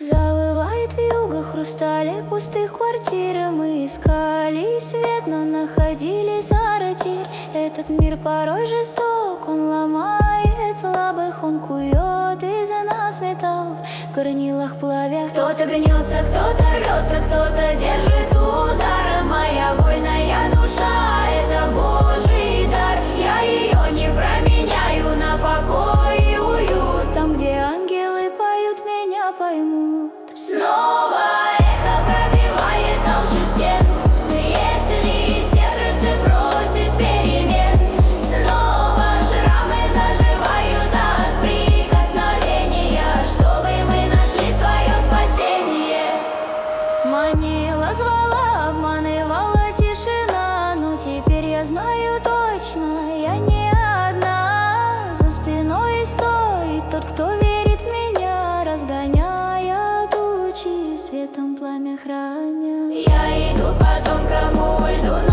Завывает вьюга, хрустали пустых квартир. Мы искали свет, но находили сортир. Этот мир порой жесток, он ломает слабых, он кует из нас металл в горнилах плавя. Кто-то гнется, кто-то рвется, кто-то держит удар. Моя вольная душа — это Божий дар. Я ее не променяю на покой и уют. Там, где ангелы поют, меня поймут. Снова эхо пробивает толщу стен. Если сердце просит перемен, снова шрамы заживают от прикосновения, чтобы мы нашли свое спасение. Манила, звала, обманывала тишина, но теперь я знаю точно, я не одна. За спиной стоит тот, кто верит в меня, разгоняя тучи, светом пламя храня. Я иду по тонкому льду.